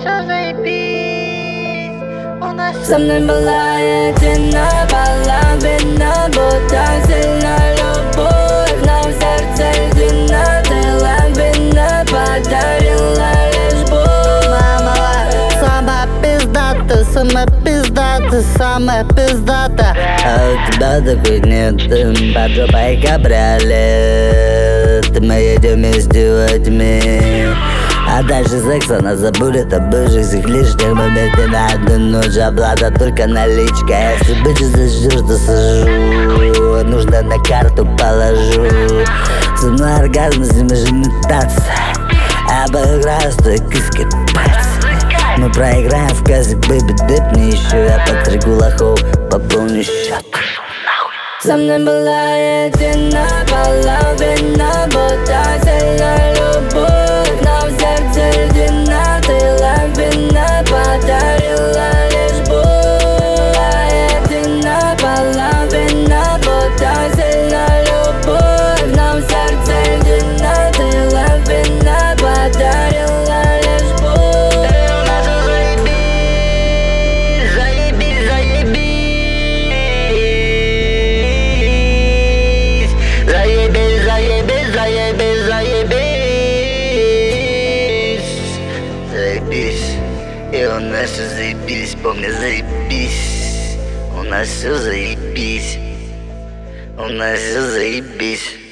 все заебись. У нас Со мной была едина половина, будто сильна любовь, но в сердце льдина. Ты лавина подарила лишь боль. мама, самая пиздата, самая пиздата, самая пиздата. А у тебя такой нет, под жопой кабриолет. Мы едем вместе во тьме, а дальше секса нас забудет о бывших всех лишних моментах. На одну ночь оплата только наличка. Если bitches зажжешь, то сажу, нужно на карту положу. Со мной оргазм, с ним же метаться. Обыграю с той киской пальцы. Мы проиграем в казик, бэйби, дэпни еще. Я подстригу лохов, пополню счет. Со мной была едина половина, будто сильна любовь, но в сердце льдина. Ты лавина подарила лишь боль. Едина половина, будто сильна любовь, но в сердце льдина. Ты лавина подарила лишь боль. У нас все заебись, заебись, заебись. Заебись, заебись, заебись, заебись. Заебись. И у нас все заебись, помни, заебись. У нас все заебись. У нас все заебись.